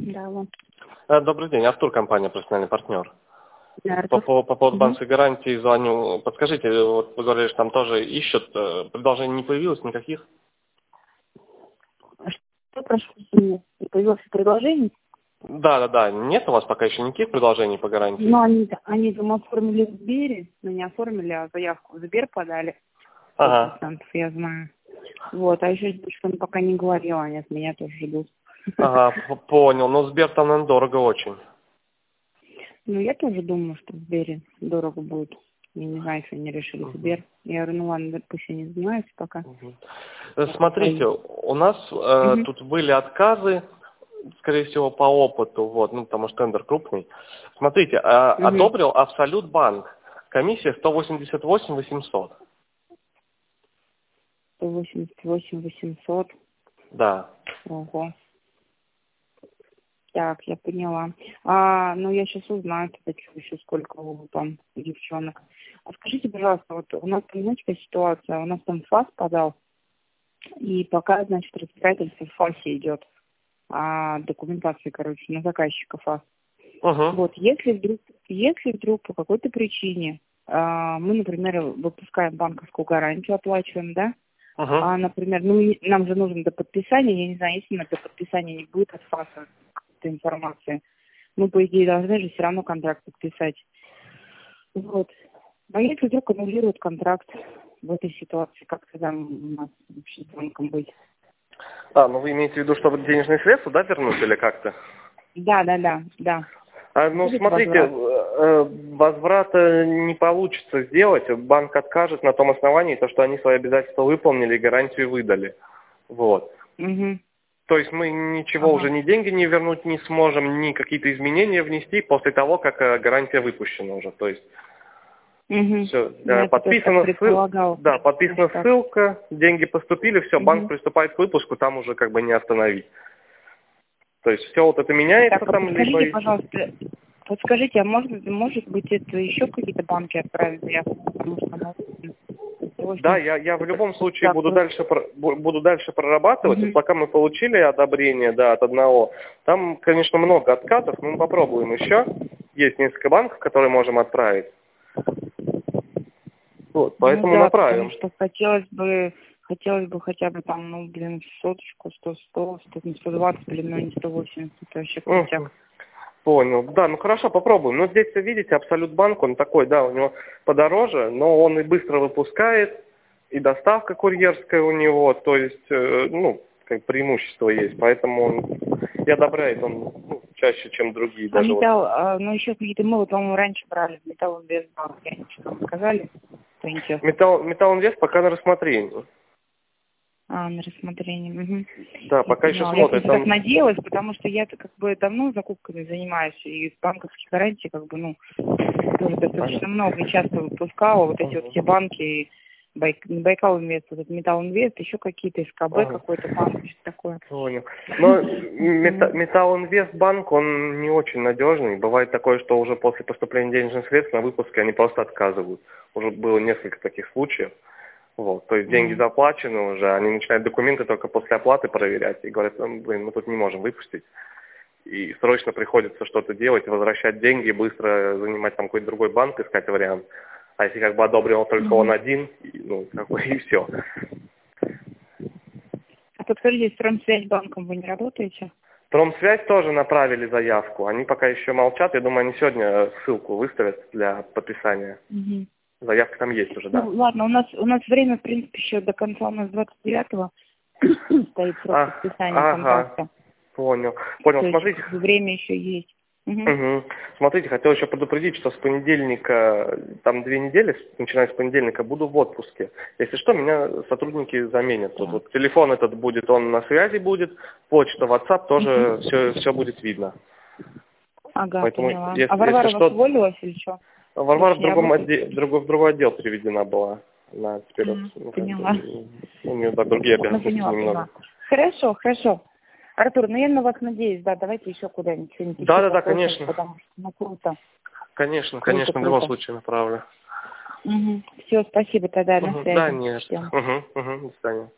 Да, вот. Добрый день, Артур, компания «Профессиональный партнер». Да, По Артур. поводу банковской гарантии звоню. Подскажите, вот вы говорили, что там тоже ищут, предложений не появилось никаких? Что, прошу, не появилось предложение? Да. Нет у вас пока еще никаких предложений по гарантии? Но они там оформили в Сбере, но не оформили, а заявку в Сбер подали. 100%, Ага. я знаю. Вот, а еще что он пока не говорил, они от меня тоже ждут. Ага, понял. Но Сбер там, наверное, дорого очень. Ну, я тоже думаю, что в Сбере дорого будет. Я не знаю, если они решили Сбер. Я говорю, ну ладно, пусть они занимаются пока. Смотрите, у нас тут были отказы, скорее всего, по опыту, вот, ну, потому что тендер крупный. Смотрите, одобрил Абсолют банк. Комиссия 188 800. 188 800. Да. Ого. Так, я поняла. Ну, я сейчас узнаю, тогда еще сколько там девчонок. А скажите, пожалуйста, вот у нас, понимаете, какая ситуация? У нас там ФАС подал, и пока, значит, разбирательство в ФАСе идет. Документации, короче, на заказчика ФАС. Вот, если вдруг по какой-то причине мы, например, выпускаем банковскую гарантию, оплачиваем, да? Например, нам же нужно до подписания, я не знаю, если до подписания не будет от ФАСа какой-то информации, мы, по идее, должны же все равно контракт подписать. Вот. А если вдруг аннулируют контракт в этой ситуации, как тогда у нас вообще с банком быть? Ну вы имеете в виду, чтобы денежные средства, да, вернуть или как-то? Да. Ну, смотрите, возврата не получится сделать. Банк откажет на том основании, то, что они свои обязательства выполнили и гарантию выдали. Вот. То есть мы ничего уже, ни деньги не вернуть не сможем, ни какие-то изменения внести после того, как гарантия выпущена уже. То есть все, подписана ссылка, деньги поступили, все, банк приступает к выпуску, там уже как бы не остановить. То есть все вот это меняется так, там, подскажите, либо... пожалуйста, подскажите, а может быть, это еще какие-то банки отправят заявку? Потому что Да, я в любом случае буду дальше прорабатывать. Вот пока мы получили одобрение, да, от одного, там, конечно, много откатов, но мы попробуем еще. Есть несколько банков, которые можем отправить. Вот, поэтому направим. Потому что хотелось бы хотя бы там, соточку, 100, 120, не 180, это вообще крутяк. Понял. Да, хорошо, попробуем. Но здесь, видите, Абсолют банк, он такой, да, у него подороже, но он и быстро выпускает, и доставка курьерская у него, то есть, как преимущество есть, поэтому он и одобряет он чаще, чем другие. Даже еще какие-то мы, по-моему, раньше брали Металлинвестбанк, они что там сказали? Металлинвест пока на рассмотрении. На рассмотрение. Да, пока еще смотрят. Я так надеялась, потому что я давно закупками занимаюсь, и банковских гарантий, тоже достаточно много, и часто выпускала вот эти вот все банки, Байкал Инвест, Металл Инвест, еще какие-то, СКБ какой-то банк, что-то такое. Понял. Но Металл Инвест банк, он не очень надежный. Бывает такое, что уже после поступления денежных средств на выпуске они просто отказывают. Уже было несколько таких случаев. Вот, то есть деньги заплачены уже, они начинают документы только после оплаты проверять и говорят, мы тут не можем выпустить. И срочно приходится что-то делать, возвращать деньги, быстро занимать там какой-то другой банк, искать вариант. А если одобрил только он один, и все. А подскажите, с Промсвязьбанком вы не работаете? Промсвязь тоже направили заявку. Они пока еще молчат, я думаю, они сегодня ссылку выставят для подписания. Заявка там есть уже, да. Ладно, у нас время, в принципе, еще до конца, у нас 29-го стоит срок подписания контракта. Понял. Смотрите. Время еще есть. Смотрите, хотел еще предупредить, что с понедельника, там 2 недели, начиная с понедельника, буду в отпуске. Если что, меня сотрудники заменят. Тут телефон этот будет, он на связи будет, почта, WhatsApp тоже все будет видно. Поэтому, поняла. А Варвара вас уволилась или что? Варвара в другой отдел переведена была. Она теперь поняла. У нее другие обязанности немного. Хорошо. Артур, я на вас надеюсь, да, давайте еще куда-нибудь что-нибудь. Да, конечно. Потому что, круто. Конечно, в любом случае направлю. Все, спасибо тогда, на связи. Да, нет. До свидания.